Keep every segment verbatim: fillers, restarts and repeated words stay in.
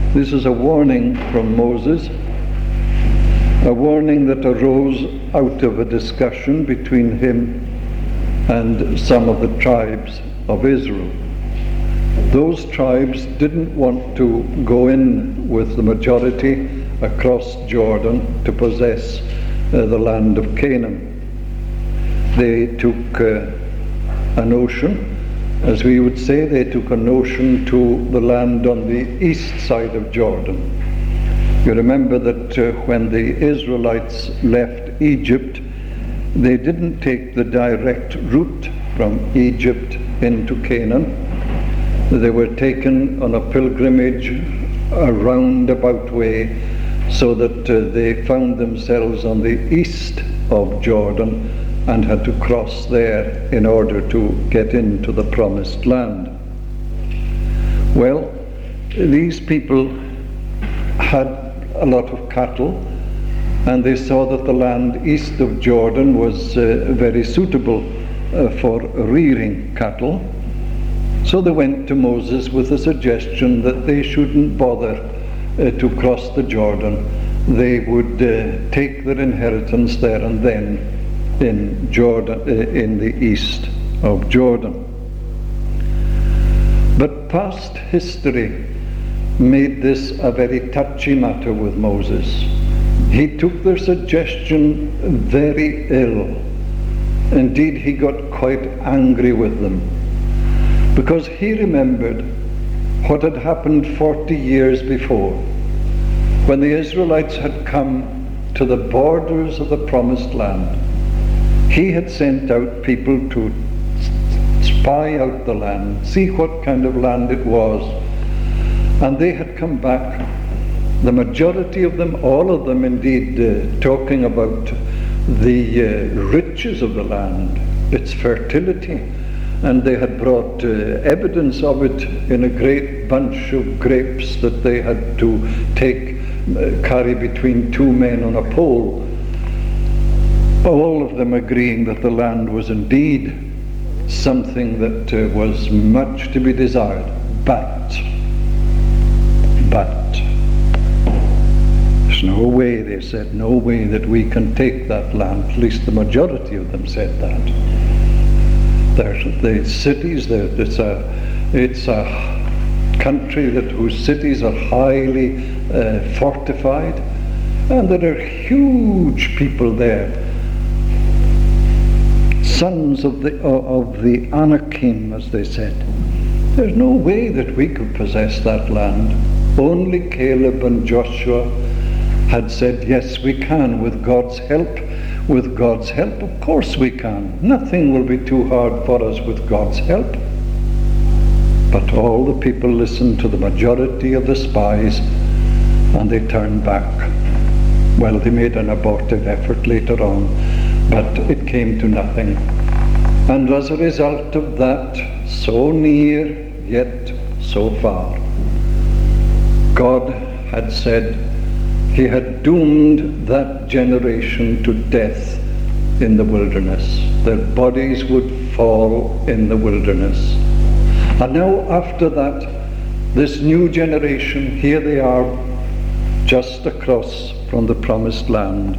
This is a warning from Moses, a warning that arose out of a discussion between him and some of the tribes of Israel. Those tribes didn't want to go in with the majority across Jordan to possess uh, the land of Canaan. They took uh, a notion, as we would say, they took a notion to the land on the east side of Jordan. You remember that uh, when the Israelites left Egypt, they didn't take the direct route from Egypt into Canaan. They were taken on a pilgrimage, a roundabout way, so that uh, they found themselves on the east of Jordan and had to cross there in order to get into the promised land. Well, these people had a lot of cattle, and they saw that the land east of Jordan was uh, very suitable uh, for rearing cattle. So they went to Moses with a suggestion that they shouldn't bother uh, to cross the Jordan. They would uh, take their inheritance there and then in Jordan, uh, in the east of Jordan. But past history made this a very touchy matter with Moses. He took their suggestion very ill. Indeed, he got quite angry with them, because he remembered what had happened forty years before, when the Israelites had come to the borders of the promised land. He had sent out people to spy out the land, see what kind of land it was, and they had come back, the majority of them, all of them indeed, uh, talking about the uh, riches of the land, its fertility, and they had brought uh, evidence of it in a great bunch of grapes that they had to take, uh, carry between two men on a pole. All of them agreeing that the land was indeed something that uh, was much to be desired. But, but, there's no way, they said, no way that we can take that land. At least the majority of them said that. There's the cities, there, it's a, it's a country that whose cities are highly uh, fortified, and there are huge people there. Sons of the of the Anakim, as they said. There's no way that we could possess that land. Only Caleb and Joshua had said, yes, we can, with God's help. With God's help, of course we can. Nothing will be too hard for us with God's help. But all the people listened to the majority of the spies, and they turned back. Well, they made an abortive effort later on, but it came to nothing. And as a result of that, so near yet so far, God had said he had doomed that generation to death in the wilderness. Their bodies would fall in the wilderness. And now after that, this new generation, here they are just across from the promised land.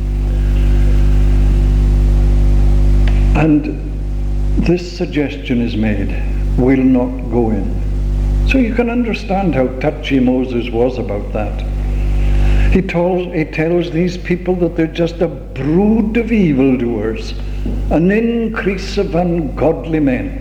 And this suggestion is made, we'll not go in. So you can understand how touchy Moses was about that. He tells, he tells these people that they're just a brood of evildoers, an increase of ungodly men.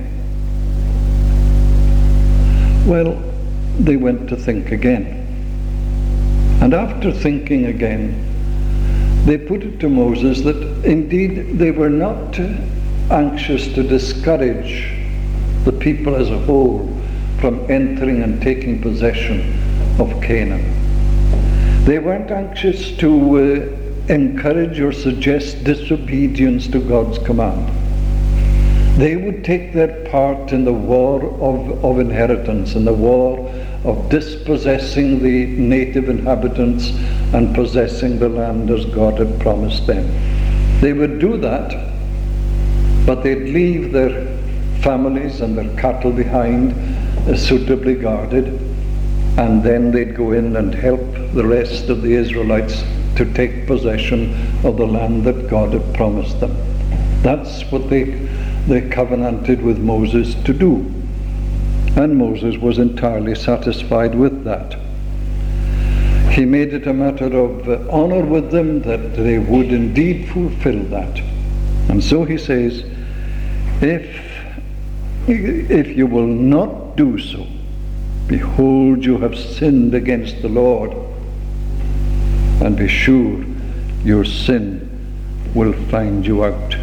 Well, they went to think again. And after thinking again, they put it to Moses that indeed they were not anxious to discourage the people as a whole from entering and taking possession of Canaan. They weren't anxious to uh, encourage or suggest disobedience to God's command. They would take their part in the war of, of inheritance, in the war of dispossessing the native inhabitants and possessing the land as God had promised them. They would do that, but they'd leave their families and their cattle behind, uh, suitably guarded, and then they'd go in and help the rest of the Israelites to take possession of the land that God had promised them. That's what they, they covenanted with Moses to do. And Moses was entirely satisfied with that. He made it a matter of uh, honor with them that they would indeed fulfill that. And so he says, if, if you will not do so, behold, you have sinned against the Lord, and be sure your sin will find you out.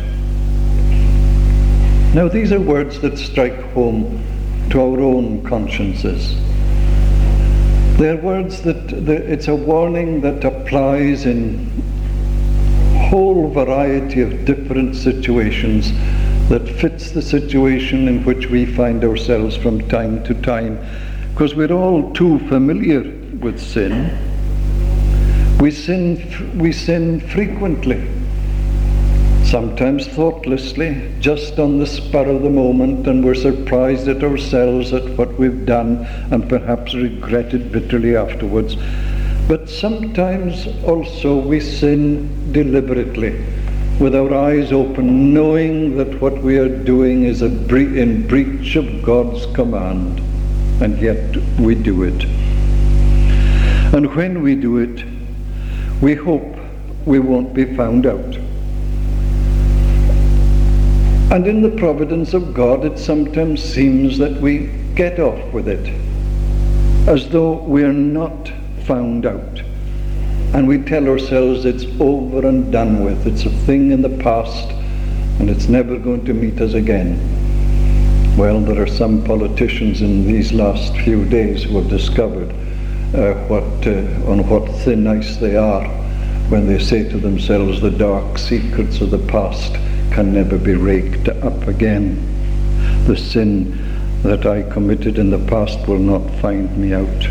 Now these are words that strike home to our own consciences. They're words that, it's a warning that applies in whole variety of different situations, that fits the situation in which we find ourselves from time to time, because we're all too familiar with sin. We sin, we sin frequently, sometimes thoughtlessly, just on the spur of the moment, and we're surprised at ourselves at what we've done and perhaps regret it bitterly afterwards. But sometimes also we sin deliberately, with our eyes open, knowing that what we are doing is a bre- in breach of God's command, and yet we do it. And when we do it, we hope we won't be found out. And in the providence of God, it sometimes seems that we get off with it, as though we're not found out. And we tell ourselves it's over and done with. It's a thing in the past, and it's never going to meet us again. Well, there are some politicians in these last few days who have discovered uh, what uh, on what thin ice they are when they say to themselves, the dark secrets of the past can never be raked up again. The sin that I committed in the past will not find me out.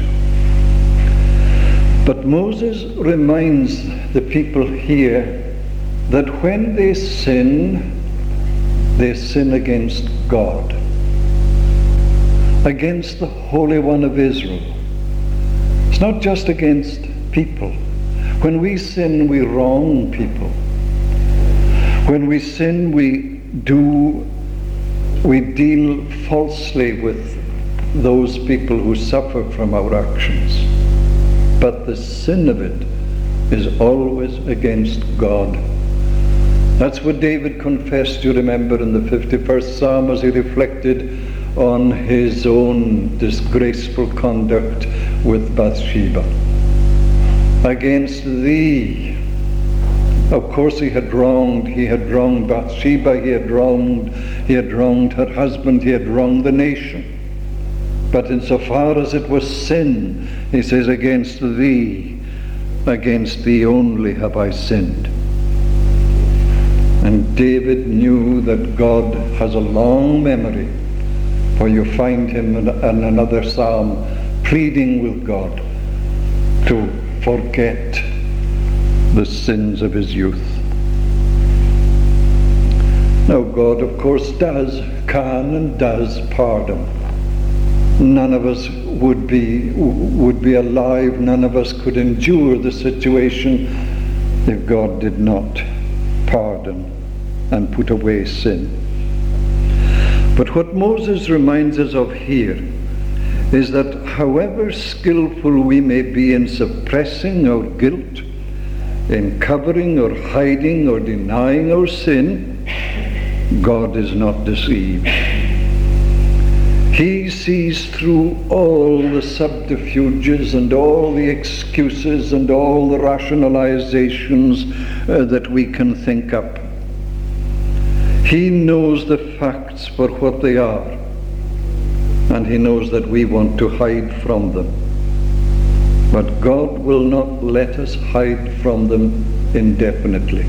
But Moses reminds the people here that when they sin, they sin against God, against the Holy One of Israel. It's not just against people. When we sin, we wrong people. When we sin, we do, we deal falsely with those people who suffer from our actions. But the sin of it is always against God. That's what David confessed, you remember, in the fifty-first Psalm, as he reflected on his own disgraceful conduct with Bathsheba. Against thee. Of course he had wronged, he had wronged Bathsheba, he had wronged, he had wronged her husband, he had wronged the nation. But insofar as it was sin, he says, against thee, against thee only have I sinned. And David knew that God has a long memory, for you find him in, in another psalm pleading with God to forget the sins of his youth. Now God, of course, does, can and does pardon. None of us would be would be alive, none of us could endure the situation if God did not pardon and put away sin. But what Moses reminds us of here is that however skillful we may be in suppressing our guilt, in covering or hiding or denying our sin, God is not deceived. He sees through all the subterfuges and all the excuses and all the rationalizations uh, that we can think up. He knows the facts for what they are, and he knows that we want to hide from them. But God will not let us hide from them indefinitely.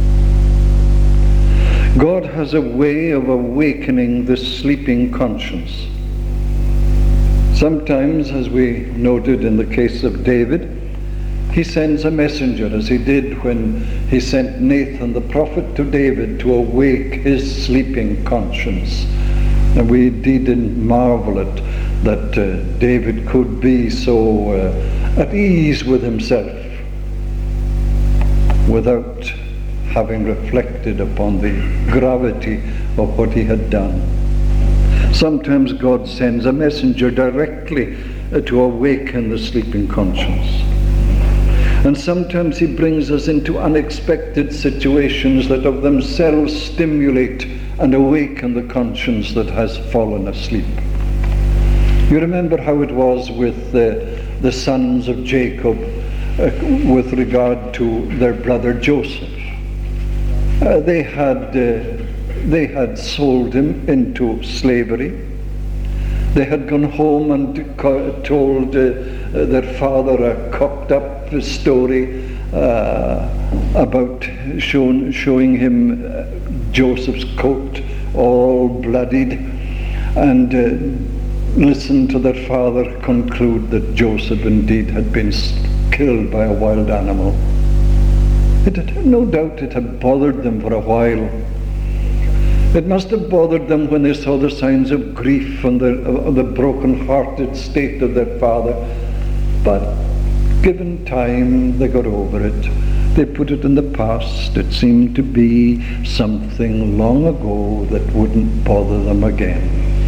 God has a way of awakening the sleeping conscience. Sometimes, as we noted in the case of David, he sends a messenger, as he did when he sent Nathan the prophet to David to awake his sleeping conscience. And we indeed didn't marvel at that uh, David could be so uh, at ease with himself without having reflected upon the gravity of what he had done. Sometimes God sends a messenger directly uh, to awaken the sleeping conscience. And sometimes he brings us into unexpected situations that of themselves stimulate and awaken the conscience that has fallen asleep. You remember how it was with the, the sons of Jacob uh, with regard to their brother Joseph. Uh, they had uh, they had sold him into slavery. They had gone home and co- told uh, their father a cocked up story uh, about shown, showing him uh, Joseph's coat all bloodied, and uh, listened to their father conclude that Joseph indeed had been killed by a wild animal. It had, no doubt it had bothered them for a while. It must have bothered them when they saw the signs of grief and the, of the broken-hearted state of their father. But given time, they got over it. They put it in the past. It seemed to be something long ago that wouldn't bother them again.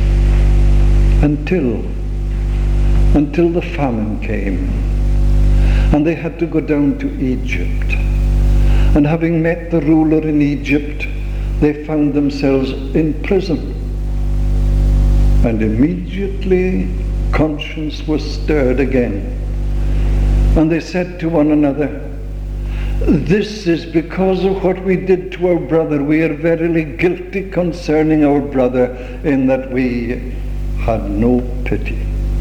Until, until the famine came, and they had to go down to Egypt. And having met the ruler in Egypt, they found themselves in prison. And immediately conscience was stirred again. And they said to one another, "This is because of what we did to our brother. We are verily guilty concerning our brother, in that we had no pity."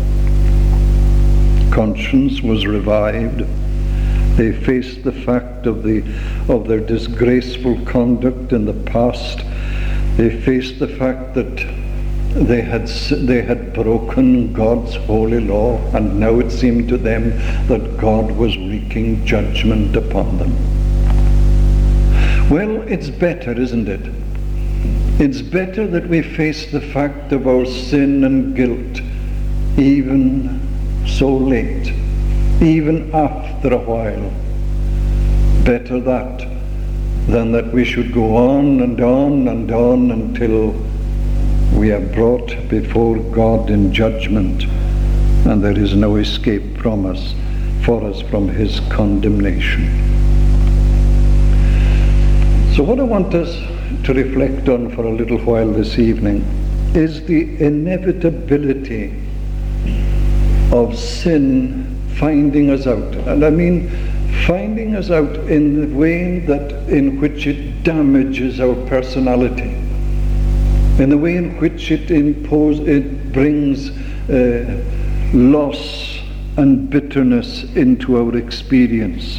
Conscience was revived. They faced the fact of the of their disgraceful conduct in the past. They faced the fact that they had they had broken God's holy law, and now it seemed to them that God was wreaking judgment upon them. Well, it's better, isn't it? It's better that we face the fact of our sin and guilt even so late, even after a while. Better that than that we should go on and on and on until we are brought before God in judgment, and there is no escape from us, for us from his condemnation. So what I want us to reflect on for a little while this evening is the inevitability of sin finding us out. And I mean finding us out in the way that in which it damages our personality, in the way in which it impose, it brings uh, loss and bitterness into our experience.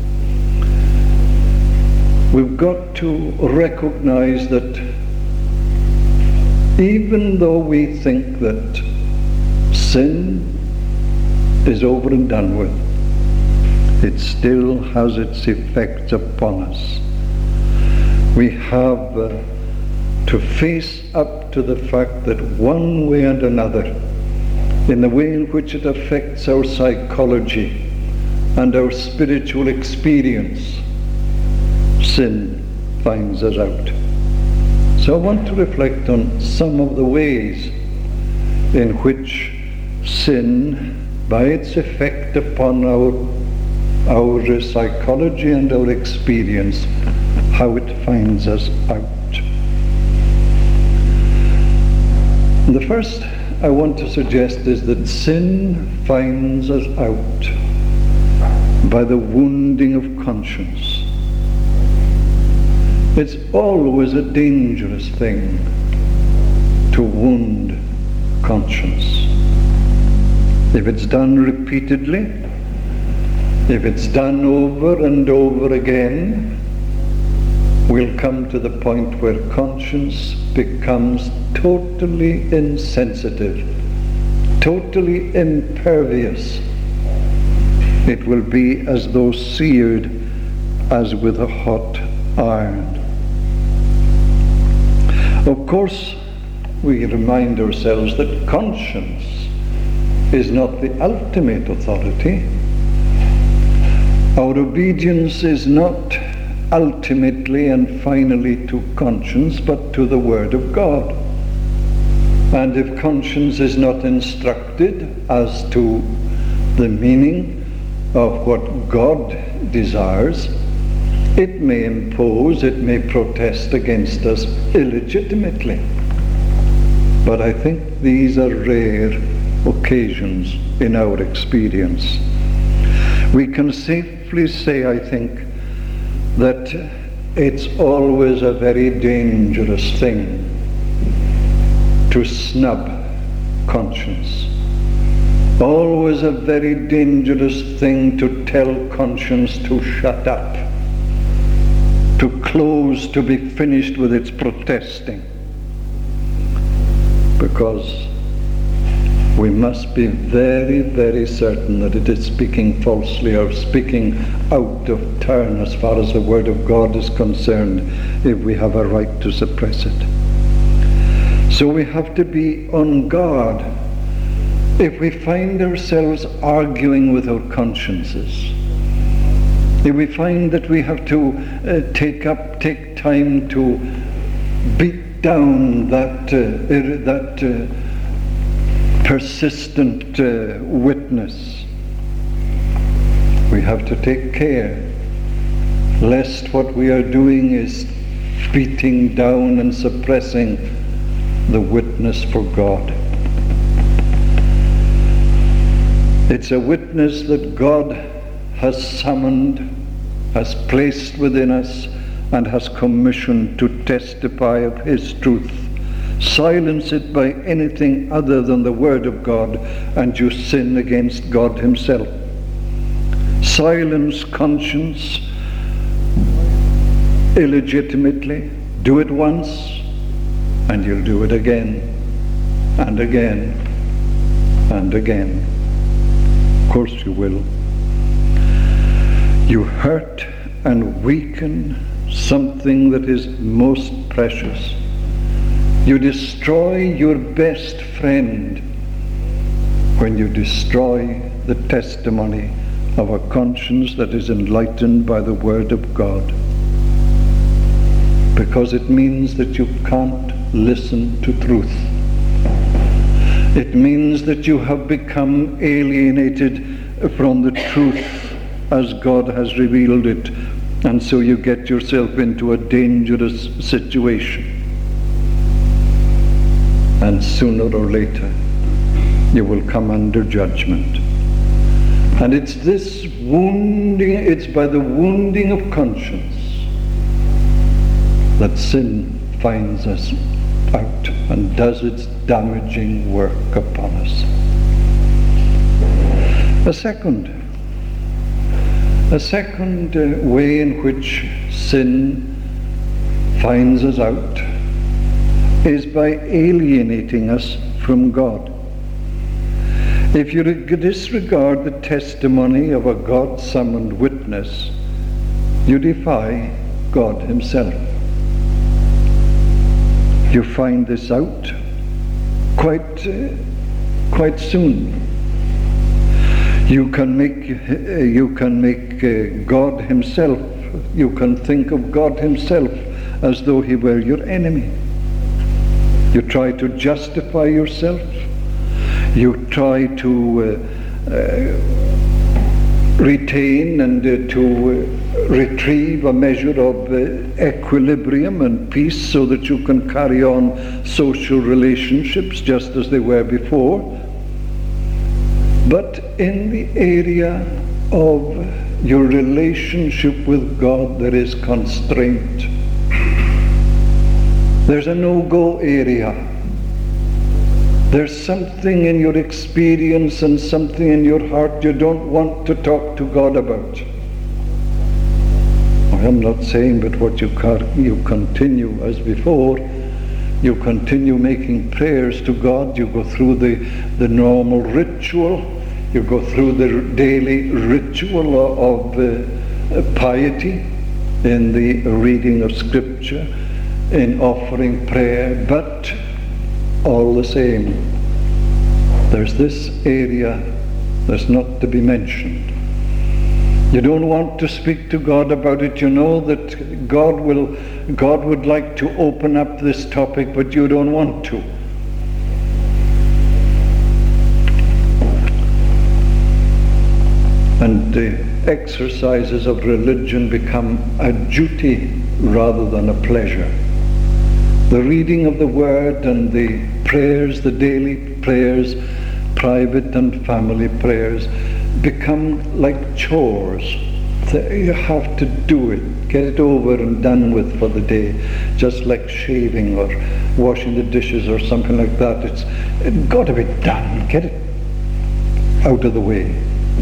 We've got to recognize that even though we think that sin is over and done with, it still has its effects upon us. We have uh, to face up to the fact that one way and another, in the way in which it affects our psychology and our spiritual experience, sin finds us out. So I want to reflect on some of the ways in which sin, by its effect upon our our psychology and our experience, how it finds us out. The first I want to suggest is that sin finds us out by the wounding of conscience. It's always a dangerous thing to wound conscience. If it's done repeatedly, if it's done over and over again, we'll come to the point where conscience becomes totally insensitive, totally impervious. It will be as though seared as with a hot iron. Of course, we remind ourselves that conscience is not the ultimate authority. Our obedience is not ultimately and finally to conscience, but to the Word of God. And if conscience is not instructed as to the meaning of what God desires, it may impose, it may protest against us illegitimately. But I think these are rare occasions in our experience. We can safely say, I think, that it's always a very dangerous thing to snub conscience. Always a very dangerous thing to tell conscience to shut up, to close, to be finished with its protesting. Because we must be very, very certain that it is speaking falsely or speaking out of turn as far as the Word of God is concerned, if we have a right to suppress it. So we have to be on guard if we find ourselves arguing with our consciences. If we find that we have to uh, take up, take time to beat down that uh, ir- that uh, persistent uh, witness, we have to take care lest what we are doing is beating down and suppressing the witness for God. It's a witness that God has summoned, has placed within us, and has commissioned to testify of His truth. Silence it by anything other than the Word of God, and you sin against God Himself. Silence conscience illegitimately. Do it once, and you'll do it again, and again, and again. Of course you will. You hurt and weaken something that is most precious. You destroy your best friend when you destroy the testimony of a conscience that is enlightened by the Word of God. Because it means that you can't listen to truth. It means that you have become alienated from the truth as God has revealed it, and so you get yourself into a dangerous situation. And sooner or later you will come under judgment. And it's this wounding, it's by the wounding of conscience that sin finds us out and does its damaging work upon us. A second, a second uh, way in which sin finds us out is by alienating us from God. If you disregard the testimony of a God-summoned witness, you defy God Himself. You find this out quite, uh, quite soon. You can make, uh, you can make uh, God Himself, you can think of God Himself as though He were your enemy. You try to justify yourself. You try to uh, uh, retain and uh, to uh, retrieve a measure of uh, equilibrium and peace so that you can carry on social relationships just as they were before. But in the area of your relationship with God, there is constraint. There's a no-go area. There's something in your experience and something in your heart you don't want to talk to God about. I'm not saying but what you, you continue as before. You continue making prayers to God. You go through the, the normal ritual. You go through the daily ritual of uh, piety in the reading of Scripture, in offering prayer, but all the same, there's this area that's not to be mentioned. You don't want to speak to God about it. You know that God will, God would like to open up this topic, but you don't want to. And the exercises of religion become a duty rather than a pleasure. The reading of the Word and the prayers, the daily prayers, private and family prayers, become like chores. You have to do it, get it over and done with for the day, just like shaving or washing the dishes or something like that. It's, it's got to be done, get it out of the way.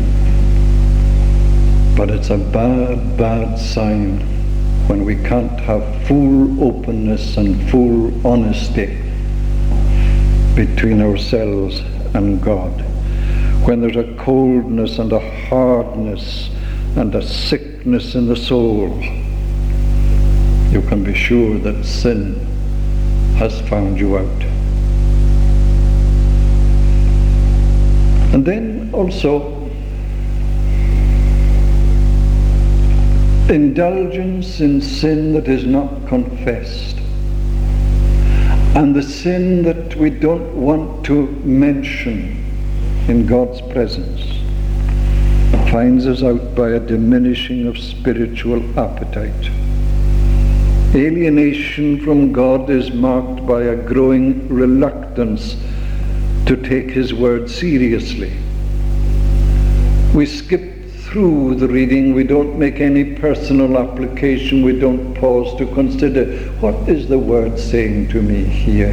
But it's a bad, bad sign when we can't have full openness and full honesty between ourselves and God. When there's a coldness and a hardness and a sickness in the soul, you can be sure that sin has found you out. And then also, indulgence in sin that is not confessed, and the sin that we don't want to mention in God's presence, finds us out by a diminishing of spiritual appetite. Alienation from God is marked by a growing reluctance to take His word seriously. We skip through the reading, we don't make any personal application, we don't pause to consider, what is the word saying to me here?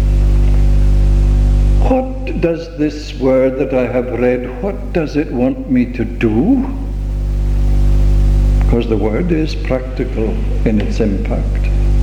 What does this word that I have read, what does it want me to do? Because the word is practical in its impact.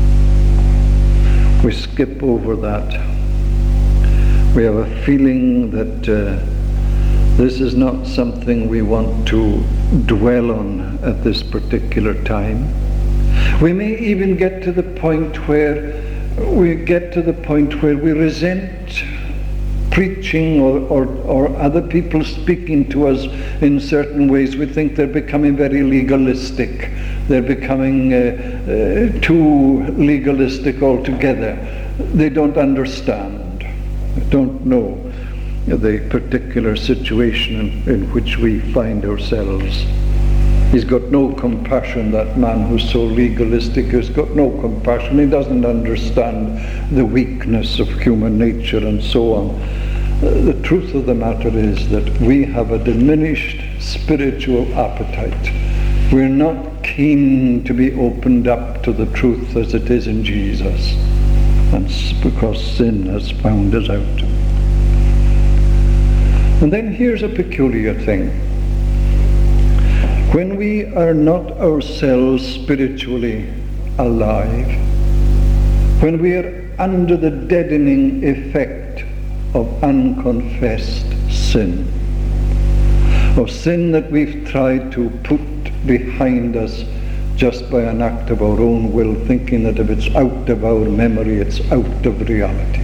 We skip over that. We have a feeling that uh, this is not something we want to dwell on at this particular time. We may even get to the point where we get to the point where we resent preaching or, or, or other people speaking to us in certain ways. We think they're becoming very legalistic. They're becoming uh, uh, too legalistic altogether. They don't understand, they don't know the particular situation in, in which we find ourselves. He's got no compassion, that man who's so legalistic. He's got no compassion. He doesn't understand the weakness of human nature and so on. Uh, the truth of the matter is that we have a diminished spiritual appetite. We're not keen to be opened up to the truth as it is in Jesus. And it's because sin has found us out. And then here's a peculiar thing. When we are not ourselves spiritually alive, when we are under the deadening effect of unconfessed sin, of sin that we've tried to put behind us just by an act of our own will, thinking that if it's out of our memory, it's out of reality.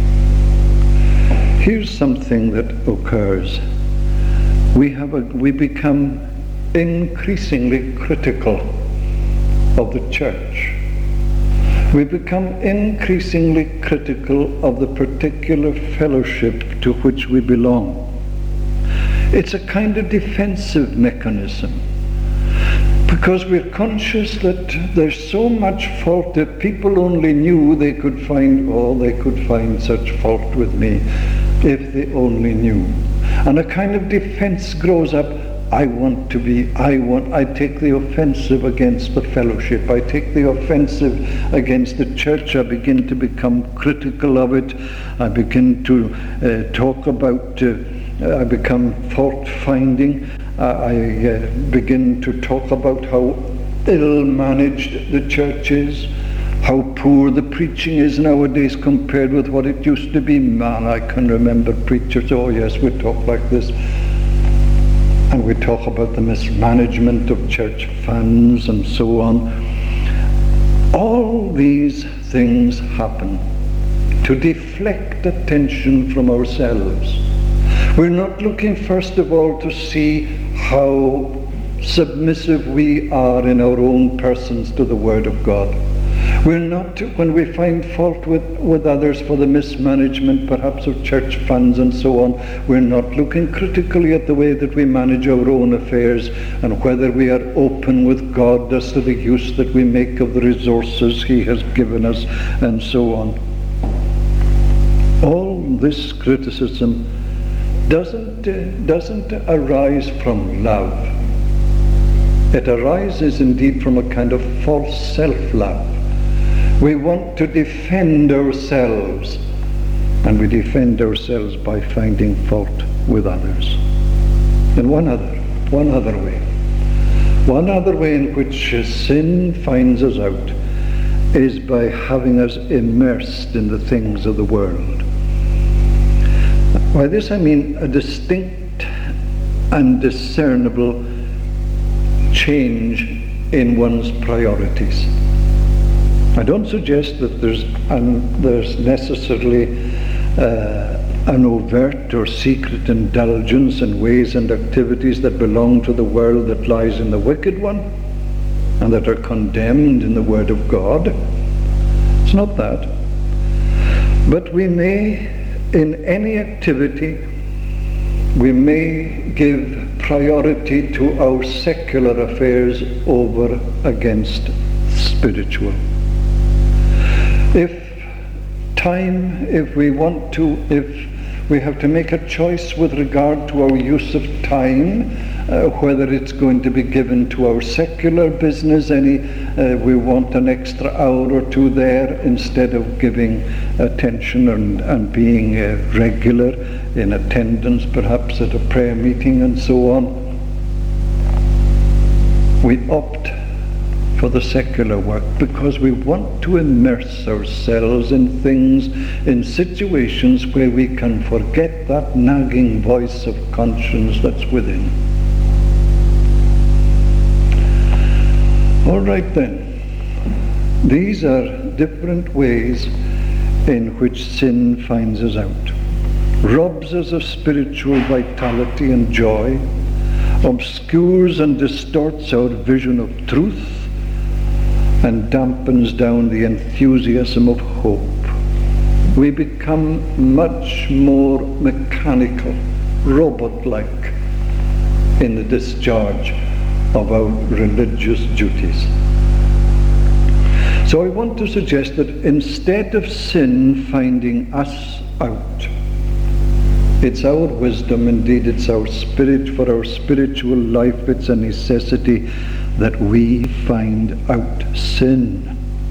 Here's something that occurs. We have a, we become increasingly critical of the church. We become increasingly critical of the particular fellowship to which we belong. It's a kind of defensive mechanism, because we're conscious that there's so much fault. That people only knew, they could find, oh, they could find such fault with me if they only knew. And a kind of defense grows up. I want to be, I want, I take the offensive against the fellowship. I take the offensive against the church. I begin to become critical of it. I begin to uh, talk about, uh, I become fault-finding. Uh, I uh, begin to talk about how ill-managed the church is, how poor the preaching is nowadays compared with what it used to be. Man, I can remember preachers, oh yes, we talk like this. And we talk about the mismanagement of church funds and so on. All these things happen to deflect attention from ourselves. We're not looking first of all to see how submissive we are in our own persons to the Word of God. We're not, when we find fault with, with others for the mismanagement perhaps of church funds and so on, we're not looking critically at the way that we manage our own affairs and whether we are open with God as to the use that we make of the resources He has given us and so on. All this criticism doesn't, uh, doesn't arise from love. It arises indeed from a kind of false self-love. We want to defend ourselves, and we defend ourselves by finding fault with others. And one other, one other way, one other way in which sin finds us out is by having us immersed in the things of the world. By this I mean a distinct and discernible change in one's priorities. I don't suggest that there's, um, there's necessarily uh, an overt or secret indulgence in ways and activities that belong to the world that lies in the wicked one and that are condemned in the Word of God. It's not that. But we may, in any activity, we may give priority to our secular affairs over against spiritual. If time, if we want to, if we have to make a choice with regard to our use of time, uh, whether it's going to be given to our secular business, any, uh, we want an extra hour or two there instead of giving attention and, and being uh, regular in attendance, perhaps at a prayer meeting and so on. We opt for the secular work because we want to immerse ourselves in things, in situations where we can forget that nagging voice of conscience that's within. All right then, these are different ways in which sin finds us out. Robs us of spiritual vitality and joy, obscures and distorts our vision of truth, and dampens down the enthusiasm of hope. We become much more mechanical, robot-like in the discharge of our religious duties. So I want to suggest that instead of sin finding us out, it's our wisdom, indeed it's our spirit, for our spiritual life, it's a necessity that we find out sin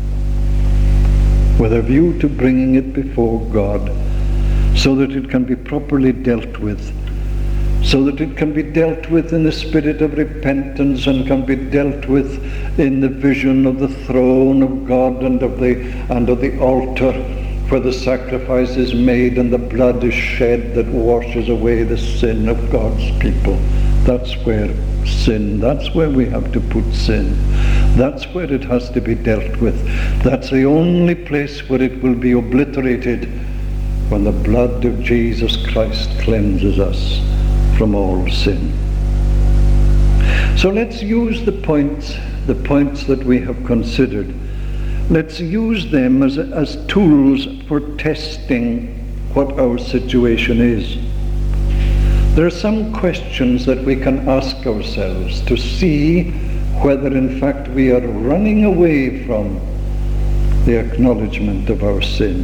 with a view to bringing it before God so that it can be properly dealt with, so that it can be dealt with in the spirit of repentance and can be dealt with in the vision of the throne of God and of the, and of the altar where the sacrifice is made and the blood is shed that washes away the sin of God's people. That's where sin, that's where we have to put sin. That's where it has to be dealt with. That's the only place where it will be obliterated when the blood of Jesus Christ cleanses us from all sin. So let's use the points, the points that we have considered. Let's use them as, as tools for testing what our situation is. There are some questions that we can ask ourselves to see whether in fact we are running away from the acknowledgement of our sin.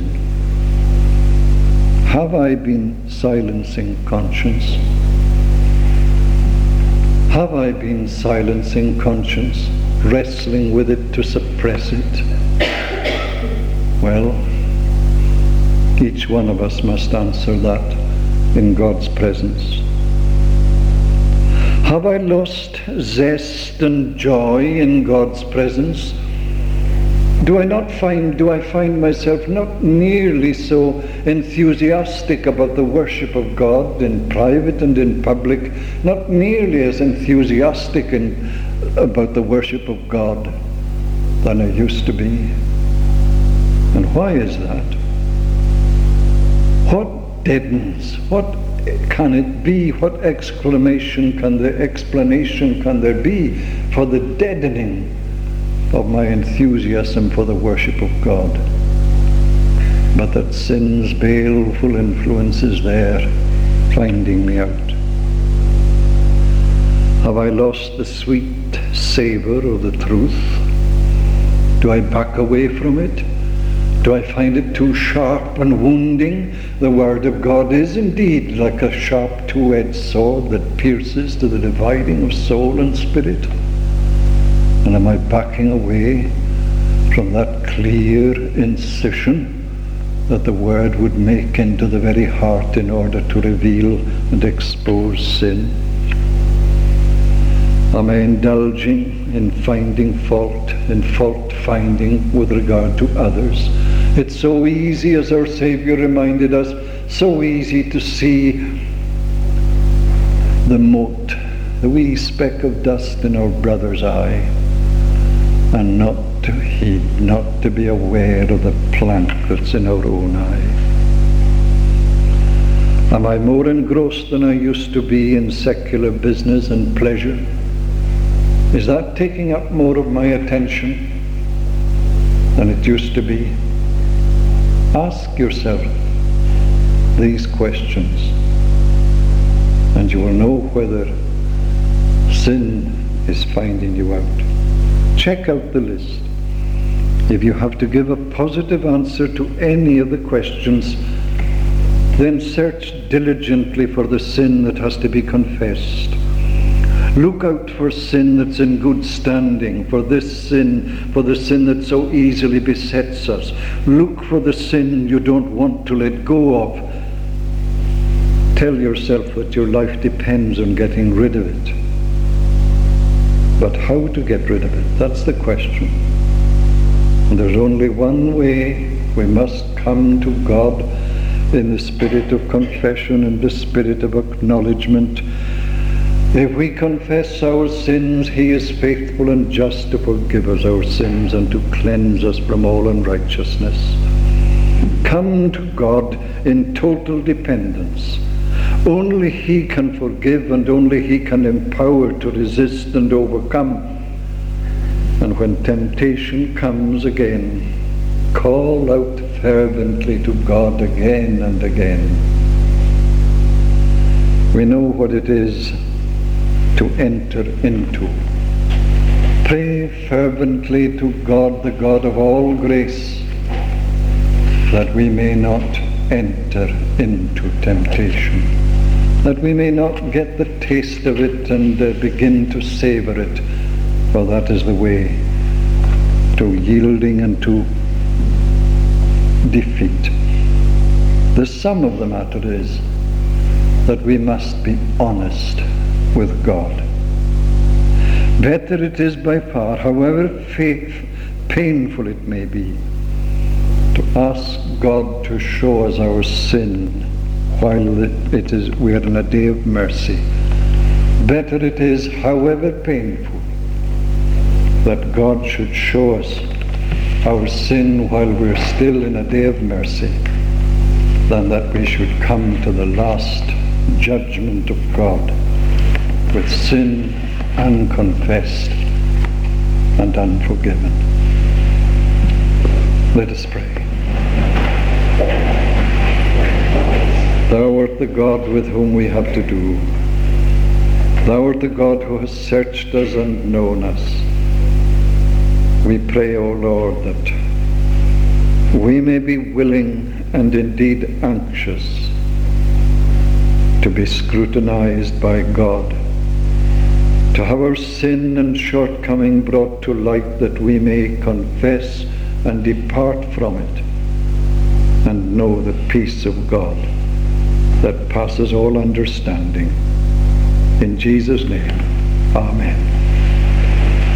Have I been silencing conscience? Have I been silencing conscience, wrestling with it to suppress it? Well, each one of us must answer that in God's presence. Have I lost zest and joy in God's presence? Do I not find, do I find myself not nearly so enthusiastic about the worship of God in private and in public, not nearly as enthusiastic in, about the worship of God than I used to be? And why is that? What deadens, what can it be? What exclamation can there, explanation can there be for the deadening of my enthusiasm for the worship of God? But that sin's baleful influence is there, finding me out. Have I lost the sweet savour of the truth? Do I back away from it? Do I find it too sharp and wounding? The Word of God is indeed like a sharp two-edged sword that pierces to the dividing of soul and spirit. And am I backing away from that clear incision that the Word would make into the very heart in order to reveal and expose sin? Am I indulging in finding fault, in fault finding with regard to others? It's so easy, as our Saviour reminded us, so easy to see the mote, the wee speck of dust in our brother's eye, and not to heed, not to be aware of the plank that's in our own eye. Am I more engrossed than I used to be in secular business and pleasure? Is that taking up more of my attention than it used to be? Ask yourself these questions, and you will know whether sin is finding you out. Check out the list. If you have to give a positive answer to any of the questions, then search diligently for the sin that has to be confessed. Look out for sin that's in good standing, for this sin, for the sin that so easily besets us. Look for the sin you don't want to let go of. Tell yourself that your life depends on getting rid of it. But how to get rid of it? That's the question. And there's only one way. We must come to God in the spirit of confession and the spirit of acknowledgement. If we confess our sins, He is faithful and just to forgive us our sins and to cleanse us from all unrighteousness. Come to God in total dependence. Only He can forgive, and only He can empower to resist and overcome. And when temptation comes again, call out fervently to God again and again. We know what it is to enter into. Pray fervently to God, the God of all grace, that we may not enter into temptation, that we may not get the taste of it and uh, begin to savor it, for that is the way to yielding and to defeat. The sum of the matter is that we must be honest with God. Better it is by far, however faith, painful it may be, to ask God to show us our sin while it is we are in a day of mercy. Better it is, however painful, that God should show us our sin while we're still in a day of mercy, than that we should come to the last judgment of God with sin unconfessed and unforgiven. Let us pray. Thou art the God with whom we have to do. Thou art the God who has searched us and known us. We pray, O Lord, that we may be willing and indeed anxious to be scrutinized by God, to have our sin and shortcoming brought to light, that we may confess and depart from it and know the peace of God that passes all understanding. In Jesus' name, amen.